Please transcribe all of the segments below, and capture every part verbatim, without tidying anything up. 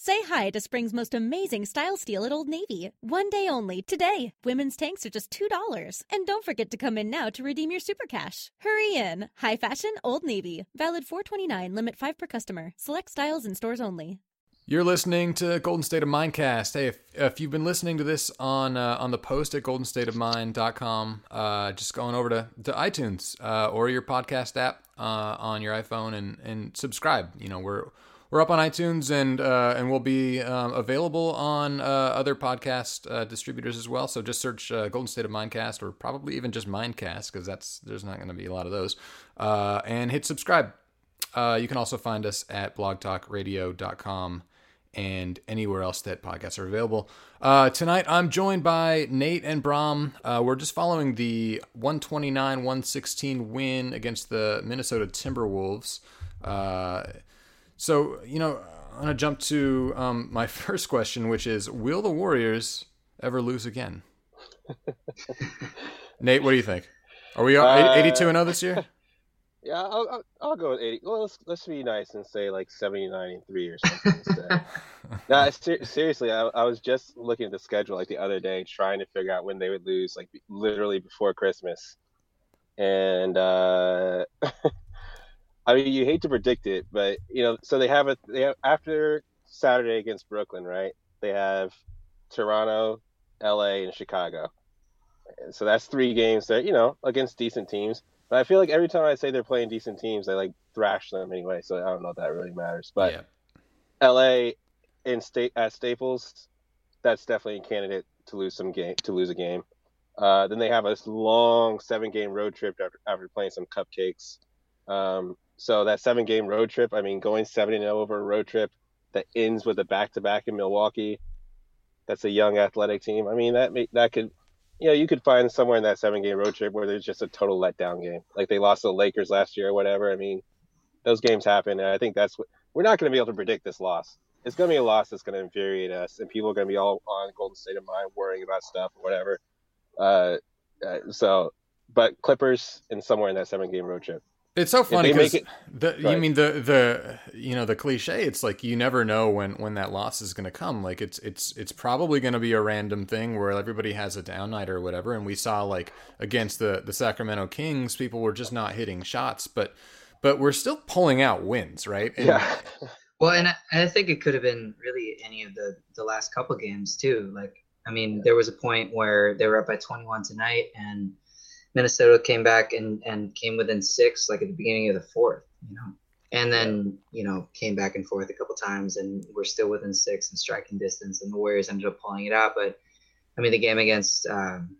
Say hi to spring's most amazing style steal at Old Navy. One day only, today. Women's tanks are just two dollars. And don't forget to come in now to redeem your super cash. Hurry in. High fashion, Old Navy. Valid four twenty-nine, limit five per customer. Select styles in stores only. You're listening to Golden State of Mindcast. Hey, if, if you've been listening to this on uh, on the post at golden state of mind dot com, uh, just going over to, to iTunes uh, or your podcast app uh, on your iPhone and, and subscribe. You know, we're we're up on iTunes and uh, and we'll be um, available on uh, other podcast uh, distributors as well. So just search uh, Golden State of Mindcast, or probably even just Mindcast, because that's there's not going to be a lot of those, uh, and hit subscribe. Uh, you can also find us at blog talk radio dot com. And anywhere else that podcasts are available. Uh, tonight, I'm joined by Nate and Bram. Uh, we're just following the one twenty-nine one sixteen win against the Minnesota Timberwolves. Uh, so, you know, I'm going to jump to um, my first question, which is, will the Warriors ever lose again? Nate, what do you think? Are we eighty-two and oh this year? Yeah, I'll, I'll I'll go with eighty. Well, let's let's be nice and say like seventy-nine and three or something instead. No, ser- seriously, I, I was just looking at the schedule like the other day, trying to figure out when they would lose, like literally before Christmas. And uh, I mean, you hate to predict it, but you know, so they have a they have after Saturday against Brooklyn, right? They have Toronto, L A, and Chicago. And so that's three games that, you know, against decent teams. But I feel like every time I say they're playing decent teams, they like thrash them anyway. So I don't know if that really matters. But yeah. L A in state at Staples, that's definitely a candidate to lose some game to lose a game. Uh, then they have a long seven game road trip after, after playing some cupcakes. Um, so that seven game road trip, I mean, going seven and over a road trip that ends with a back to back in Milwaukee. That's a young athletic team. I mean, that that could. You know, you could find somewhere in that seven-game road trip where there's just a total letdown game. Like they lost to the Lakers last year or whatever. I mean, those games happen, and I think that's what – we're not going to be able to predict this loss. It's going to be a loss that's going to infuriate us, and people are going to be all on Golden State of Mind worrying about stuff or whatever. Uh, uh, so, but Clippers and somewhere in that seven-game road trip. It's so funny because the you mean the the you know the cliche. It's like you never know when, when that loss is going to come. Like it's it's it's probably going to be a random thing where everybody has a down night or whatever. And we saw like against the, the Sacramento Kings, people were just not hitting shots, but but we're still pulling out wins, right? And, yeah. Well, and I, I think it could have been really any of the the last couple games too. Like I mean, there was a point where they were up by twenty-one tonight and Minnesota came back and, and came within six, like at the beginning of the fourth, you know, and then, you know, came back and forth a couple times and we're still within six and striking distance and the Warriors ended up pulling it out. But I mean, the game against, um,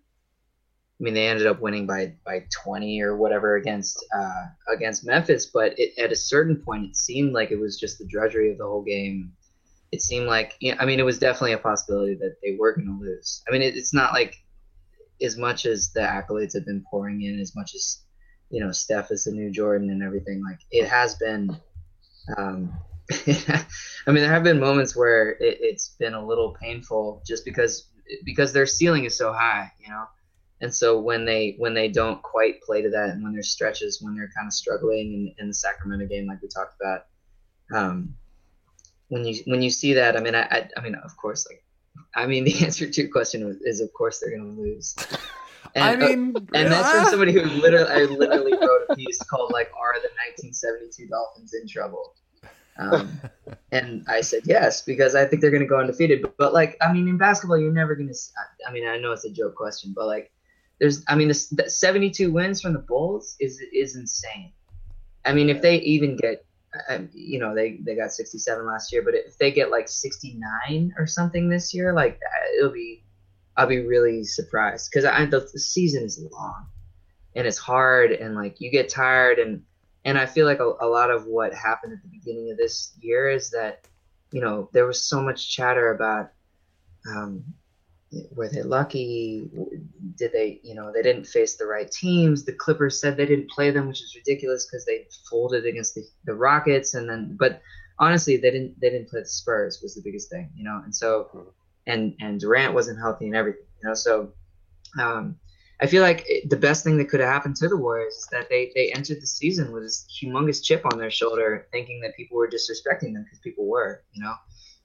I mean, they ended up winning by, by twenty or whatever against, uh, against Memphis. But it, at a certain point, it seemed like it was just the drudgery of the whole game. It seemed like, you know, I mean, it was definitely a possibility that they were going to lose. I mean, it, it's not like, as much as the accolades have been pouring in, as much as, you know, Steph is the new Jordan and everything, like it has been, um, I mean, there have been moments where it, it's been a little painful just because, because their ceiling is so high, you know? And so when they, when they don't quite play to that and when there's stretches, when they're kind of struggling in, in the Sacramento game, like we talked about, um, when you, when you see that, I mean, I, I, I mean, of course, like, I mean, the answer to your question is, of course, they're going to lose. And, I mean, uh, and that's from somebody who literally, I literally wrote a piece called like, "Are the nineteen seventy-two Dolphins in trouble?" Um, and I said yes because I think they're going to go undefeated. But, but like, I mean, in basketball, you're never going to. I mean, I know it's a joke question, but like, there's, I mean, this the seventy-two wins from the Bulls is is insane. I mean, if they even get. I, you know, they, they got sixty-seven last year, but if they get like sixty-nine or something this year, like it'll be, I'll be really surprised because I the, the season is long and it's hard and like you get tired and and I feel like a, a lot of what happened at the beginning of this year is that, you know, there was so much chatter about um, were they lucky? Did they, you know, they didn't face the right teams. The Clippers said they didn't play them, which is ridiculous because they folded against the, the Rockets. And then, but honestly, they didn't, they didn't play the Spurs was the biggest thing, you know? And so, and, and Durant wasn't healthy and everything, you know? So um, I feel like it, the best thing that could have happened to the Warriors is that they, they entered the season with this humongous chip on their shoulder, thinking that people were disrespecting them because people were, you know?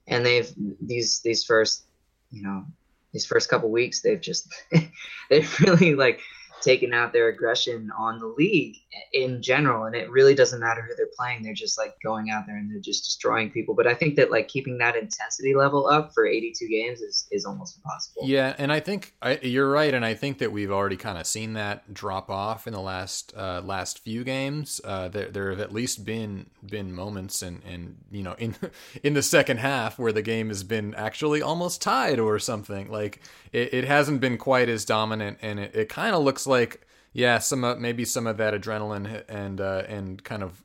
and they've these these first you know these first couple weeks they've just they've really like taken out their aggression on the league in general, and it really doesn't matter who they're playing. They're just like going out there and they're just destroying people. But I think that like keeping that intensity level up for eighty-two games is, is almost impossible. Yeah, and I think I, you're right, and I think that we've already kind of seen that drop off in the last uh, last few games. Uh, there there have at least been been moments, and and you know in in the second half where the game has been actually almost tied or something. Like it, it hasn't been quite as dominant, and it, it kind of looks like, yeah, some of, maybe some of that adrenaline and uh, and kind of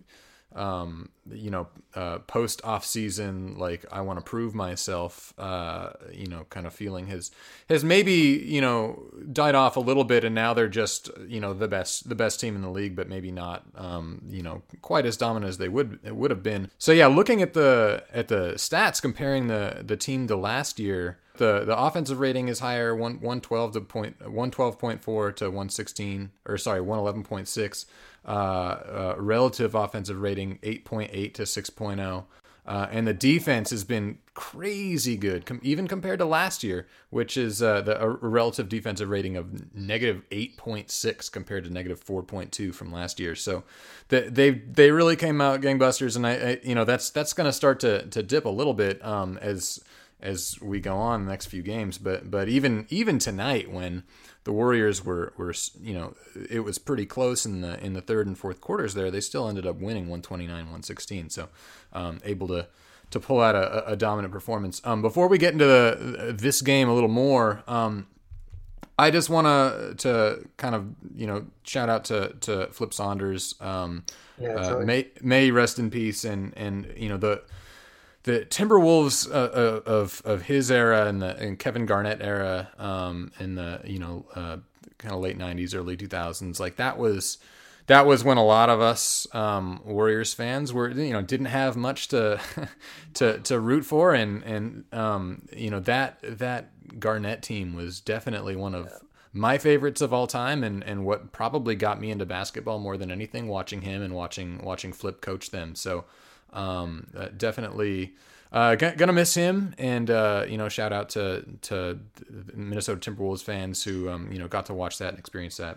um, you know uh, post off season, like I want to prove myself, uh, you know, kind of feeling has has maybe you know died off a little bit, and now they're just you know the best the best team in the league, but maybe not um, you know quite as dominant as they would it would have been. So yeah, looking at the at the stats, comparing the the team to last year. The the offensive rating is higher, one one twelve to point one twelve point four to one sixteen, or sorry, one eleven point six. Uh, uh, relative offensive rating eight point eight to six point oh. Uh, and the defense has been crazy good, com- even compared to last year, which is uh, the a relative defensive rating of negative eight point six compared to negative four point two from last year. So the, they they really came out gangbusters, and I, I you know that's that's going to start to to dip a little bit um, as. as we go on the next few games. But but even even tonight, when the Warriors were, were you know, it was pretty close in the in the third and fourth quarters there, they still ended up winning one twenty-nine one sixteen. So um, able to to pull out a, a dominant performance. Um, before we get into the, this game a little more, um, I just want to to kind of, you know, shout out to, to Flip Saunders. Um, Yeah, uh, totally. may, may rest in peace. And, and you know, the the Timberwolves uh, of of his era and the and Kevin Garnett era, um, in the you know uh, kind of late nineties, early two thousands, like that was that was when a lot of us um, Warriors fans were you know didn't have much to to to root for, and and um, you know that that Garnett team was definitely one of my favorites of all time, and and what probably got me into basketball more than anything, watching him and watching watching Flip coach them. So. Um, uh, definitely, uh, g- gonna miss him, and uh, you know, shout out to to Minnesota Timberwolves fans who um, you know got to watch that and experience that.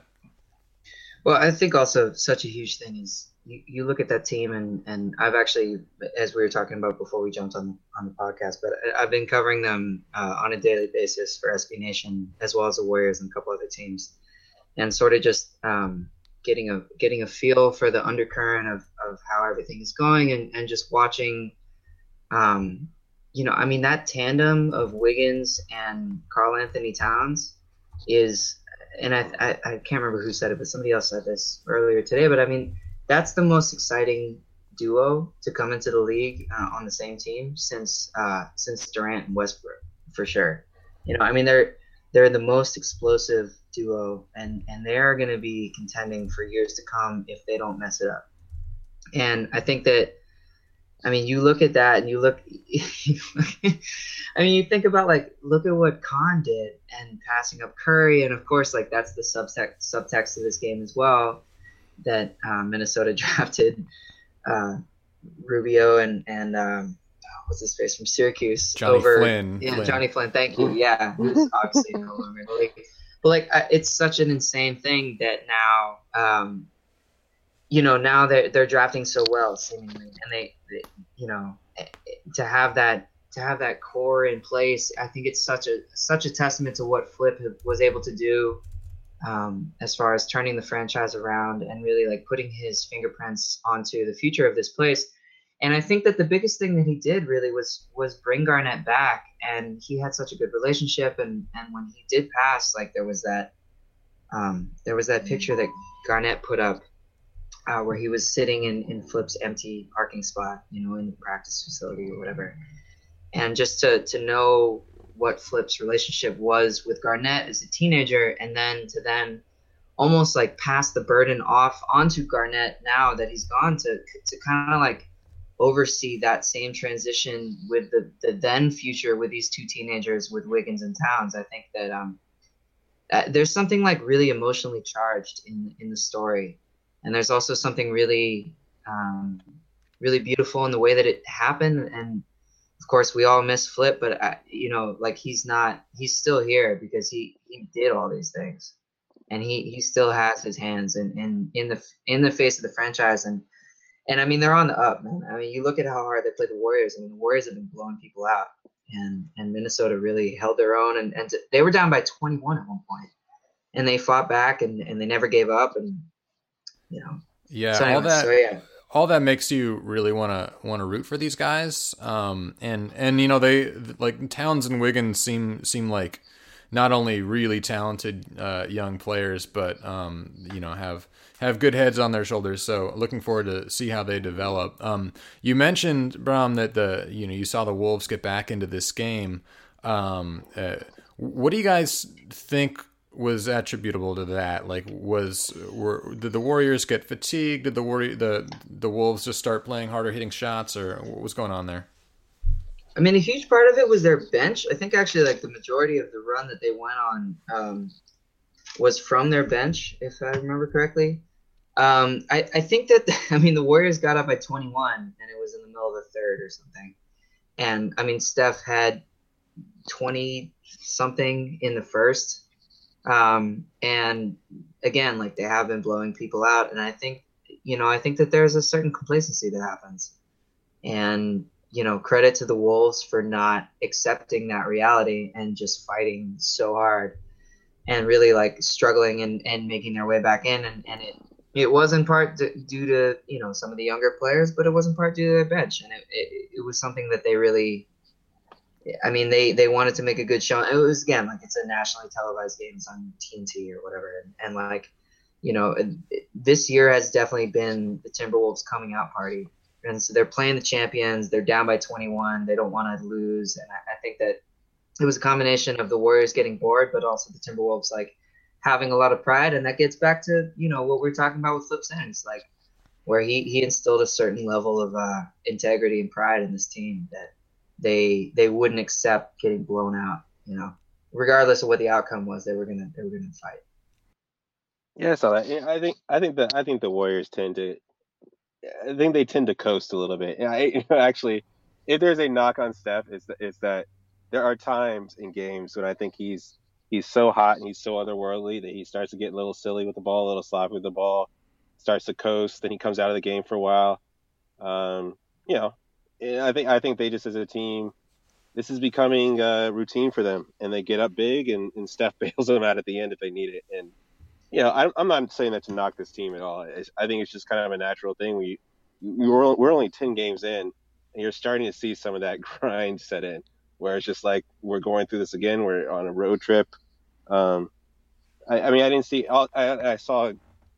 Well, I think also such a huge thing is you, you look at that team, and, and I've actually, as we were talking about before we jumped on on the podcast, but I- I've been covering them uh, on a daily basis for S B Nation as well as the Warriors and a couple other teams, and sort of just um, getting a getting a feel for the undercurrent of, of how everything is going, and, and just watching, um, you know, I mean, that tandem of Wiggins and Karl Anthony Towns is, and I, I, I can't remember who said it, but somebody else said this earlier today, but I mean, that's the most exciting duo to come into the league uh, on the same team since uh, since Durant and Westbrook, for sure. You know, I mean, they're they're the most explosive duo, and, and they're going to be contending for years to come if they don't mess it up. And I think that, I mean, you look at that and you look, I mean, you think about like, look at what Khan did and passing up Curry. And of course, like that's the subtext, subtext of this game as well, that um, Minnesota drafted uh, Rubio and, and um, what's his face from Syracuse Johnny over Flynn. yeah Flynn. Johnny Flynn, thank you. Yeah, who's obviously no longer in the league. But like I, it's such an insane thing that now um you know now they're they're drafting so well seemingly, and they, they you know to have that to have that core in place. I think it's such a such a testament to what Flip was able to do um as far as turning the franchise around and really like putting his fingerprints onto the future of this place. And I think that the biggest thing that he did really was was bring Garnett back, and he had such a good relationship. And, and when he did pass, like there was that um, there was that picture that Garnett put up uh, where he was sitting in, in Flip's empty parking spot, you know, in the practice facility or whatever. And just to to know what Flip's relationship was with Garnett as a teenager, and then to then almost like pass the burden off onto Garnett now that he's gone, to to kind of like oversee that same transition with the, the then future with these two teenagers with Wiggins and Towns. I think that um uh, there's something like really emotionally charged in in the story, and there's also something really um really beautiful in the way that it happened. And of course, we all miss Flip, but I, you know, like he's not, he's still here because he, he did all these things, and he, he still has his hands in, in, in the in the face of the franchise, and and I mean they're on the up, man. I mean, you look at how hard they played the Warriors. I mean, the Warriors have been blowing people out, and and Minnesota really held their own, and and they were down by twenty-one at one point, and they fought back, and and they never gave up, and you know, yeah, so anyway, all that. So yeah. All that makes you really want to want to root for these guys, um, and and you know they like Towns and Wiggins seem seem like not only really talented uh, young players, but um, you know have have good heads on their shoulders. So looking forward to see how they develop. Um, you mentioned, Bram, that the you know you saw the Wolves get back into this game. Um, uh, what do you guys think was attributable to that? Like, was were did the Warriors get fatigued? Did the Warrior the the Wolves just start playing harder, hitting shots, or what was going on there? I mean, a huge part of it was their bench. I think actually, like the majority of the run that they went on um, was from their bench, if I remember correctly. Um, I I think that I mean the Warriors got up by twenty-one, and it was in the middle of the third or something. And I mean, Steph had twenty something in the first. Um, and again, like they have been blowing people out. And I think, you know, I think that there's a certain complacency that happens, and, you know, credit to the Wolves for not accepting that reality and just fighting so hard and really like struggling and, and making their way back in. And, and it, it was in part d- due to, you know, some of the younger players, but it was in part due to their bench. And it, it, it was something that they really, I mean, they, they wanted to make a good show. It was, again, like it's a nationally televised game. It's on T N T or whatever. And, and like, you know, it, this year has definitely been the Timberwolves coming out party. And so they're playing the champions. They're down by twenty-one. They don't want to lose. And I, I think that it was a combination of the Warriors getting bored, but also the Timberwolves, like, having a lot of pride. And that gets back to, you know, what we we're talking about with Flip Sanders, like, where he, he instilled a certain level of uh, integrity and pride in this team that they they wouldn't accept getting blown out, you know, regardless of what the outcome was. They were gonna they were gonna fight. Yeah, I saw that. Yeah, I think I think that I think the Warriors tend to, I think they tend to coast a little bit. I, actually, if there's a knock on Steph, it's that, it's that there are times in games when I think he's he's so hot and he's so otherworldly that he starts to get a little silly with the ball, a little sloppy with the ball, starts to coast. Then he comes out of the game for a while. Um, you know. I think I think they just as a team, this is becoming uh, routine for them, and they get up big, and, and Steph bails them out at the end if they need it. And you know, I, I'm not saying that to knock this team at all. It's, I think it's just kind of a natural thing. We we're we're only ten games in, and you're starting to see some of that grind set in, where it's just like we're going through this again. We're on a road trip. Um, I, I mean, I didn't see. I, I saw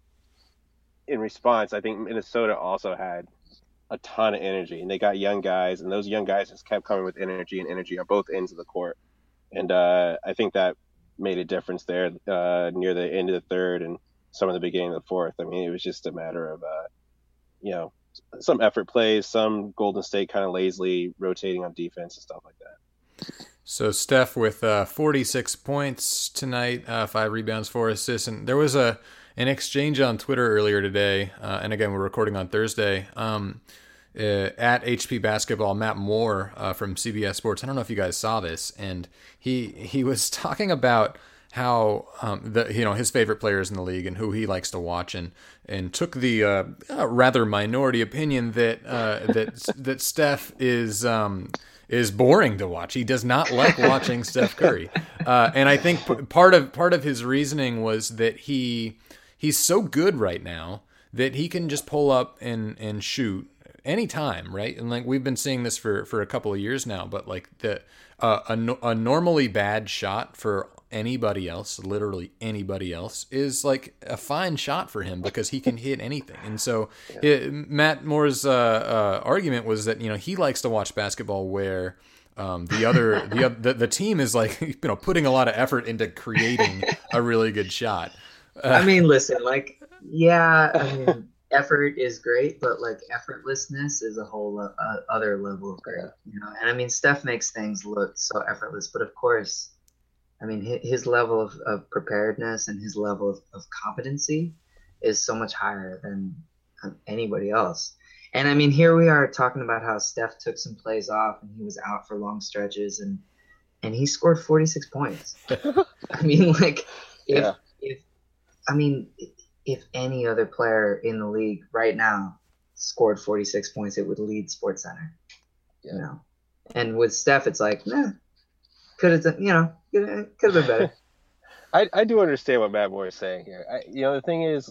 in response. I think Minnesota also had a ton of energy, and they got young guys, and those young guys just kept coming with energy and energy on both ends of the court. And uh, I think that made a difference there uh, near the end of the third and some of the beginning of the fourth. I mean, it was just a matter of, uh, you know, some effort plays, some Golden State kind of lazily rotating on defense and stuff like that. So Steph with uh, forty-six points tonight, uh, five rebounds, four assists, and there was a an exchange on Twitter earlier today, uh, and again, we're recording on Thursday, um, uh, at H P Basketball, Matt Moore uh, from C B S Sports. I don't know if you guys saw this, and he he was talking about how um, the you know his favorite players in the league and who he likes to watch, and and took the uh, uh, rather minority opinion that uh, that that Steph is um, is boring to watch. He does not like watching Steph Curry, uh, and I think p- part of part of his reasoning was that he. He's so good right now that he can just pull up and, and shoot anytime, right? And like we've been seeing this for, for a couple of years now, but like the uh, a, a normally bad shot for anybody else, literally anybody else, is like a fine shot for him because he can hit anything. And so yeah. it, Matt Moore's uh, uh, argument was that you know he likes to watch basketball where um, the other the, the the team is like you know putting a lot of effort into creating a really good shot. I mean, listen, like, yeah, I mean, effort is great, but like effortlessness is a whole uh, other level of great, you know. And I mean, Steph makes things look so effortless, but of course, I mean, his, his level of, of preparedness and his level of, of competency is so much higher than anybody else. And I mean, here we are talking about how Steph took some plays off and he was out for long stretches, and and he scored forty-six points. I mean, like, if Yeah. if I mean, if any other player in the league right now scored forty-six points, it would lead SportsCenter. Yeah. You know, and with Steph, it's like, nah, could have done, you know, could have been better. I, I do understand what Matt Moore is saying here. I, you know, the thing is,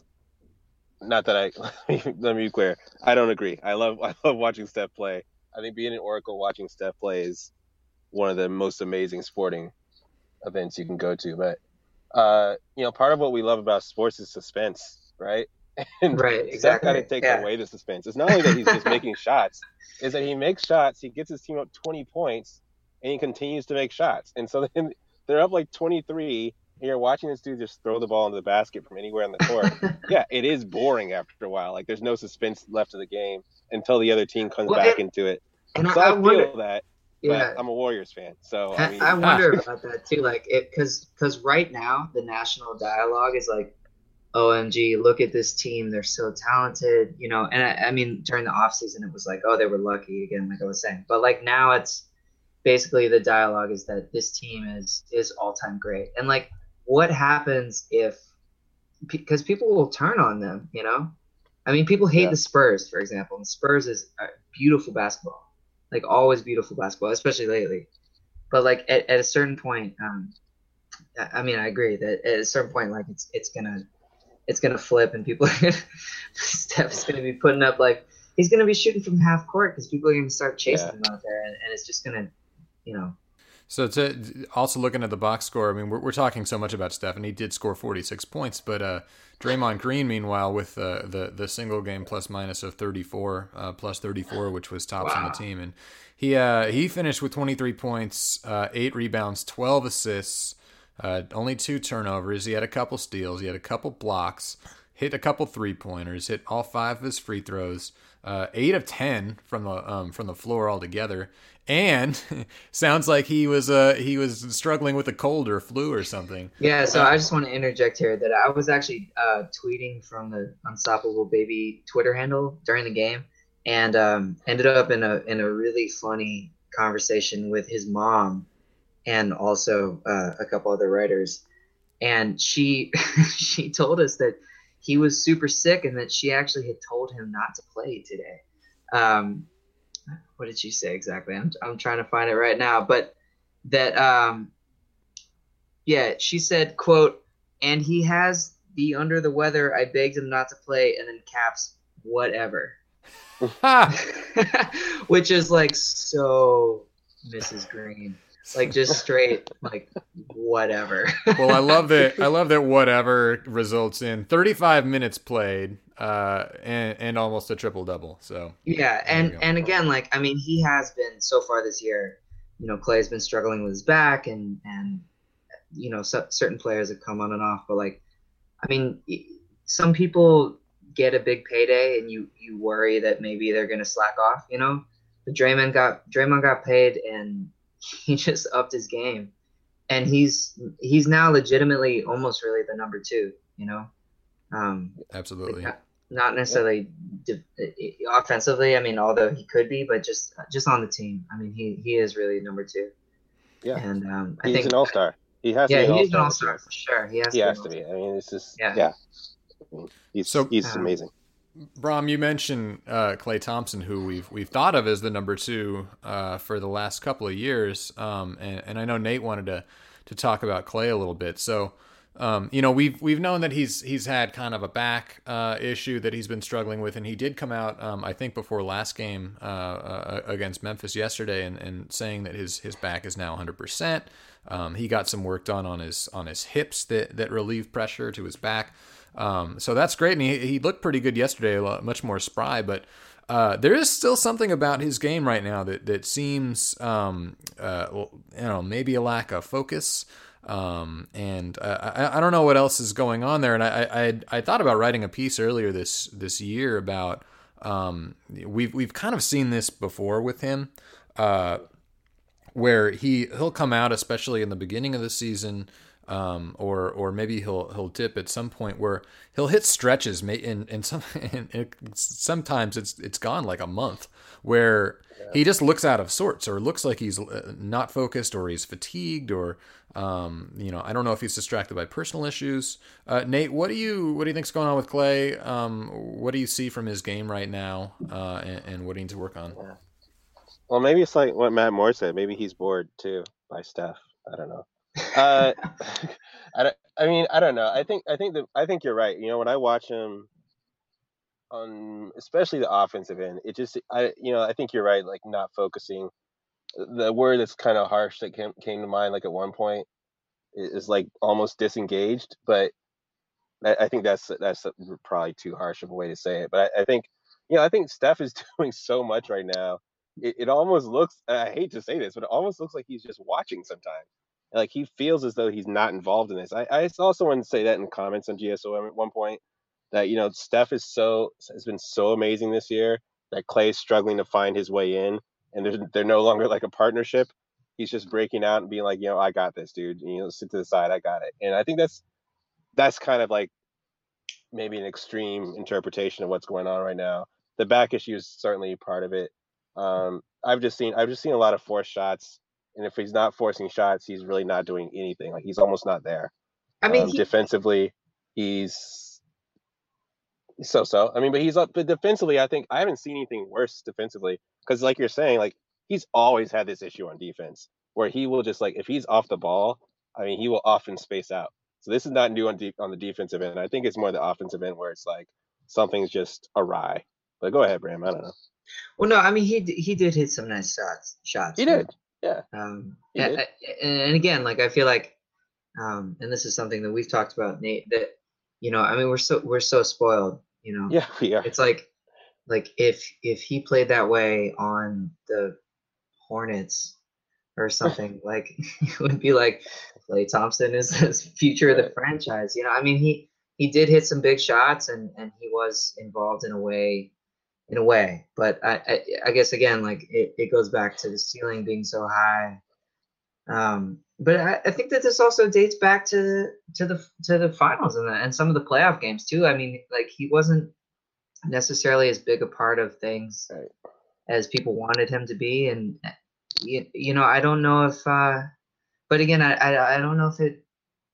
not that I let me be clear. I don't agree. I love I love watching Steph play. I think being in Oracle watching Steph play is one of the most amazing sporting events you can go to. But uh, you know, part of what we love about sports is suspense, right? And Right, Steph exactly. kind of takes Yeah. away the suspense. It's not only that he's just making shots, is that he makes shots, he gets his team up twenty points, and he continues to make shots. And so then they're up like twenty-three. And you're watching this dude just throw the ball into the basket from anywhere on the court. Yeah, it is boring after a while. Like, there's no suspense left in the game until the other team comes Well, back and- into it. And So I, I, I feel wonder, that, yeah, but I'm a Warriors fan. So, I I, mean, I wonder about that too. Like, it because because right now the national dialogue is like, O M G, look at this team, they're so talented, you know. And I, I mean, during the off season, it was like, oh, they were lucky again, like I was saying. But like now, it's basically the dialogue is that this team is is all time great. And like, what happens if because people will turn on them, you know? I mean, people hate Yeah. the Spurs, for example. And the Spurs is a beautiful basketball, like always beautiful basketball, especially lately. But like at, at a certain point, um, I I mean, I agree that at a certain point, like it's it's gonna it's gonna flip, and people are gonna Steph's gonna be putting up like he's gonna be shooting from half court because people are gonna start chasing Yeah. him out there, and, and it's just gonna, you know. So to also looking at the box score, I mean, we're, we're talking so much about Steph, and he did score forty-six points, but uh, Draymond Green, meanwhile, with uh, the the single game plus minus of thirty-four, uh, plus thirty-four, which was tops on the Wow. team, and he uh, he finished with twenty-three points, uh, eight rebounds, twelve assists, uh, only two turnovers. He had a couple steals, he had a couple blocks, hit a couple three pointers, hit all five of his free throws, uh, eight of ten from the um, from the floor altogether. And sounds like he was uh he was struggling with a cold or flu or something. Yeah, so I just want to interject here that I was actually uh, tweeting from the Unstoppable Baby Twitter handle during the game, and um, ended up in a in a really funny conversation with his mom, and also uh, a couple other writers, and she she told us that he was super sick and that she actually had told him not to play today. Um, what did she say exactly? I'm I'm trying to find it right now, but that um. Yeah, she said, quote, and he has the under the weather. I begged him not to play, and then caps, whatever. Which is like so Missus Green. Like just straight, like whatever. Well, I love that. I love that. Whatever results in thirty-five minutes played, uh, and and almost a triple double. So Yeah, There you and go. and again, like I mean, he has been so far this year. You know, Clay's been struggling with his back, and and you know, so, certain players have come on and off. But like, I mean, some people get a big payday, and you you worry that maybe they're gonna slack off. You know, but Draymond got Draymond got paid, and he just upped his game, and he's he's now legitimately almost really the number two. You know, um, absolutely. like, not necessarily de- offensively. I mean, although he could be, but just just on the team. I mean, he he is really number two. Yeah. And um, I he's think an all-star. He has yeah, to be an he's an all-star. all-star for sure. He has He to has be to an be. all-star. I mean, it's just, Yeah. yeah. I mean, he's So- he's Um, amazing. Brom, you mentioned uh, Klay Thompson, who we've we've thought of as the number two uh, for the last couple of years, um, and, and I know Nate wanted to to talk about Klay a little bit. So, um, you know, we've we've known that he's he's had kind of a back uh, issue that he's been struggling with, and he did come out, um, I think, before last game uh, uh, against Memphis yesterday, and, and saying that his his back is now one hundred percent. Um, he got some work done on his on his hips that that relieve pressure to his back. Um, so that's great, and he, he looked pretty good yesterday, a lot, much more spry. But uh, there is still something about his game right now that that seems, um, uh, well, you know, maybe a lack of focus. Um, and uh, I, I don't know what else is going on there. And I, I I thought about writing a piece earlier this this year about um, we've we've kind of seen this before with him. Uh, where he he'll come out, especially in the beginning of the season, um, or or maybe he'll he'll dip at some point where he'll hit stretches, and and some and it, sometimes it's it's gone like a month where yeah. he just looks out of sorts, or looks like he's not focused, or he's fatigued, or um, you know, I don't know if he's distracted by personal issues. Uh, Nate, what do you what do you think's going on with Klay? Um, what do you see from his game right now, uh, and, and what he needs to work on? Yeah. Well, maybe it's like what Matt Moore said. Maybe he's bored too by Steph. I don't know. Uh, I, don't, I mean, I don't know. I think I think that I think you're right. You know, when I watch him on, especially the offensive end, it just I you know I think you're right. Like not focusing. The word that's kind of harsh that came came to mind, like at one point, is like almost disengaged. But I, I think that's that's probably too harsh of a way to say it. But I, I think you know I think Steph is doing so much right now. It, it almost looks, I hate to say this, but it almost looks like he's just watching sometimes. Like he feels as though he's not involved in this. I, I saw someone say that in comments on G S O M at one point, that, you know, Steph is so, has been so amazing this year that Klay's struggling to find his way in, and they're, they're no longer like a partnership. He's just breaking out and being like, you know, I got this, dude. You know, sit to the side, I got it. And I think that's, that's kind of like maybe an extreme interpretation of what's going on right now. The back issue is certainly part of it. Um, I've just seen I've just seen a lot of forced shots, and if he's not forcing shots, he's really not doing anything. Like he's almost not there. I mean, um, he... defensively, he's so-so. I mean, but he's up. But defensively, I think I haven't seen anything worse defensively, because, like you're saying, like he's always had this issue on defense where he will just, like, if he's off the ball, I mean, he will often space out. So this is not new on de- on the defensive end. I think it's more the offensive end where it's like something's just awry. But go ahead, Bram. I don't know. Well, no, I mean he he did hit some nice shots. Shots. He right? did, yeah. Um, he and, did. and again, like I feel like, um, and this is something that we've talked about, Nate. That you know, I mean, we're so we're so spoiled. You know, yeah, we are. It's like, like if if he played that way on the Hornets or something, like it would be like Klay Thompson is the future of the franchise. You know, I mean, he he did hit some big shots, and and he was involved in a way. in a way, but I, I, I guess again, like it, it goes back to the ceiling being so high. Um, but I, I think that this also dates back to to the to the finals and the, and some of the playoff games too. I mean, like he wasn't necessarily as big a part of things right. as people wanted him to be, and you, you know, I don't know if. Uh, but again, I, I I don't know if it.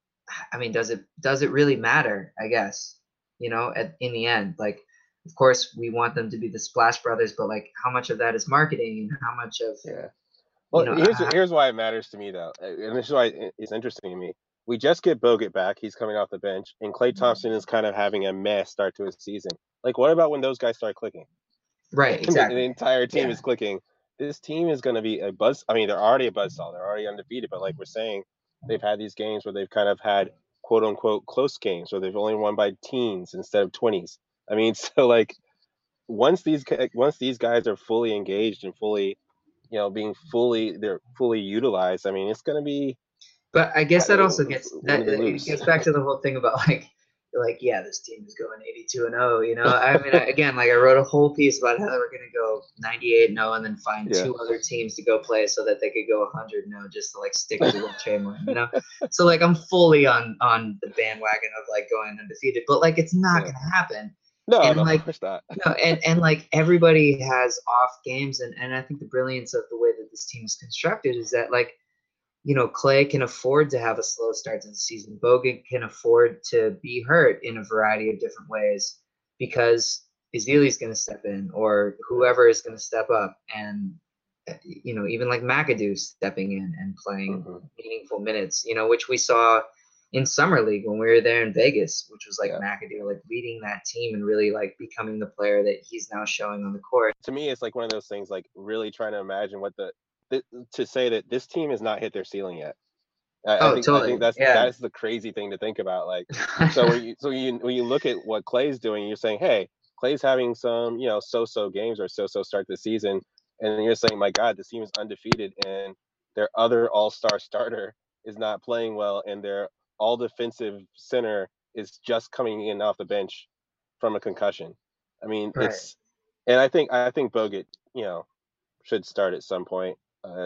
I mean, does it does it really matter? I guess, you know, at in the end, like. Of course, we want them to be the Splash Brothers, but like, how much of that is marketing, and how much of yeah? Well, you know, here's uh, here's why it matters to me, though, and this is why it's interesting to me. We just get Bogut back; he's coming off the bench, and Klay Thompson is kind of having a meh start to his season. Like, what about when those guys start clicking? Right, exactly. the, the entire team yeah. is clicking. This team is going to be a buzz. I mean, they're already a buzzsaw. They're already undefeated, but like we're saying, they've had these games where they've kind of had quote unquote close games where they've only won by teens instead of twenties. I mean, so like. Once these once these guys are fully engaged and fully, you know, being fully they're fully utilized. I mean, it's going to be. But I guess that uh, also gets that it gets back to the whole thing about like, like yeah, this team is going eighty-two and oh. You know, I mean, again, like I wrote a whole piece about how they were going to go ninety-eight and oh, and then find yeah. two other teams to go play so that they could go one hundred and oh, just to like stick with Will Chamberlain. You know, so like I'm fully on on the bandwagon of like going undefeated, but like it's not yeah. going to happen. No, and no, like, of course not. no, and, and like everybody has off games, and, and I think the brilliance of the way that this team is constructed is that like, you know, Klay can afford to have a slow start to the season. Bogut can afford to be hurt in a variety of different ways because Ezeli's going to step in, or whoever is going to step up, and you know, even like McAdoo stepping in and playing mm-hmm. meaningful minutes, you know, which we saw in Summer League when we were there in Vegas, which was like yeah. McAdoo, like leading that team and really like becoming the player that he's now showing on the court. To me, it's like one of those things, like really trying to imagine what the, the to say that this team has not hit their ceiling yet. I, oh, I think, totally. I think that's yeah. that's the crazy thing to think about. Like, so when you so you when you look at what Klay's doing, you're saying, hey, Klay's having some, you know, so-so games or so-so start the season, and you're saying, my God, this team is undefeated, and their other all-star starter is not playing well, and their all defensive center is just coming in off the bench from a concussion. I mean, right. it's, and I think I think Bogut, you know, should start at some point. Uh,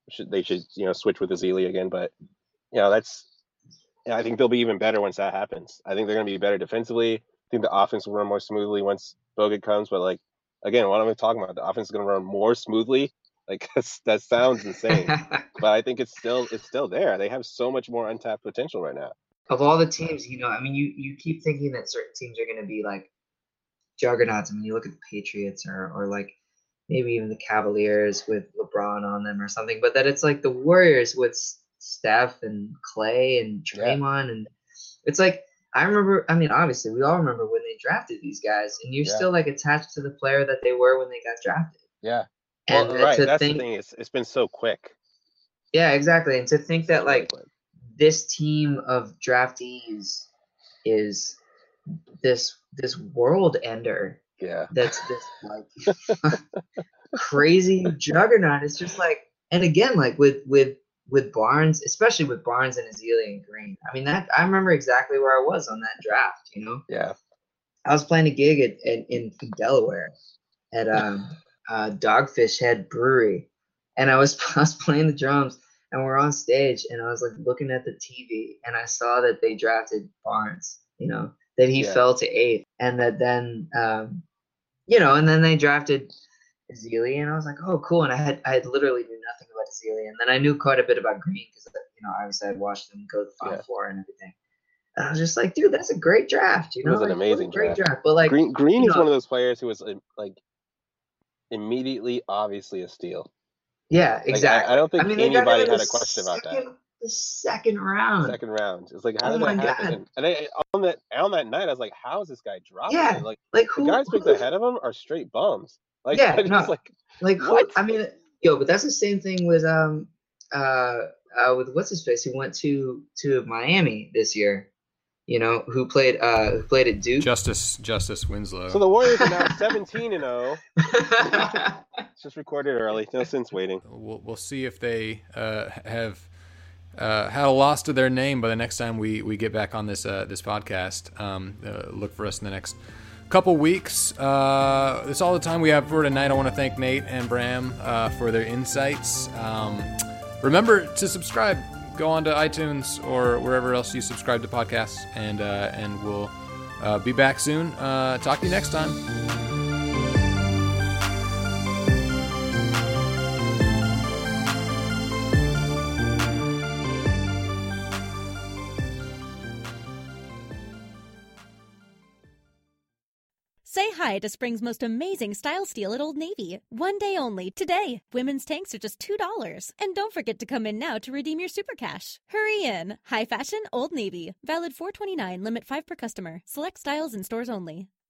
should they should you know switch with Ezeli again. But you know that's yeah, I think they'll be even better once that happens. I think they're going to be better defensively. I think the offense will run more smoothly once Bogut comes. But like again, what am I talking about? The offense is going to run more smoothly. Like that's, that sounds insane, but I think it's still it's still there. They have so much more untapped potential right now. Of all the teams, you know, I mean, you you keep thinking that certain teams are going to be like juggernauts. I mean, you look at the Patriots or or like maybe even the Cavaliers with LeBron on them or something, but that it's like the Warriors with Steph and Clay and Draymond, yeah. and it's like I remember. I mean, obviously, we all remember when they drafted these guys, and you're yeah. still like attached to the player that they were when they got drafted. Yeah. And well, right. That's think, the thing. It's, it's been so quick. Yeah, exactly. And to think that like this team of draftees is this this world ender. Yeah. That's this like crazy juggernaut. It's just like, and again, like with with with Barnes, especially with Barnes and Ezeli and Green. I mean, that I remember exactly where I was on that draft. You know. Yeah. I was playing a gig at, at in Delaware at um. Uh, Dogfish Head Brewery, and I was I was playing the drums, and we're on stage, and I was like looking at the T V, and I saw that they drafted Barnes, you know, that he yeah. fell to eighth, and that then, um, you know, and then they drafted Ezeli, and I was like, oh, cool, and I had I had literally knew nothing about Ezeli, and then I knew quite a bit about Green because you know obviously I'd watched him go to the Final yeah. Four and everything. And I was just like, dude, that's a great draft, you know, it was an like, amazing great draft. draft, but like Green Green is know, one of those players who was like. Immediately, obviously a steal. Yeah, exactly. Like, I, I don't think I mean, anybody had a question second, about that. The second round. Second round. It's like, how oh did that happen? God. And, and I, on that on that night, I was like, how is this guy dropping? Yeah, like, like who, the guys picked who, ahead of him are straight bums. Like, yeah, no, like, like who, I mean, yo, but that's the same thing with um uh uh with what's his face who went to to Miami this year. You know, who played uh who played at Duke? Justice Justice Winslow. So the Warriors are now seventeen and oh. It's just recorded early. No sense waiting. We'll we'll see if they uh, have uh, had a loss to their name by the next time we, we get back on this uh, this podcast. Um, uh, look for us in the next couple weeks. Uh, that's all the time we have for tonight. I want to thank Nate and Bram uh, for their insights. Um, remember to subscribe. Go on to iTunes or wherever else you subscribe to podcasts, and uh, and we'll uh, be back soon. Uh, talk to you next time. Say hi to spring's most amazing style steal at Old Navy. One day only, today. Women's tanks are just two dollars. And don't forget to come in now to redeem your super cash. Hurry in. High fashion, Old Navy. Valid four twenty-nine, limit five per customer. Select styles in stores only.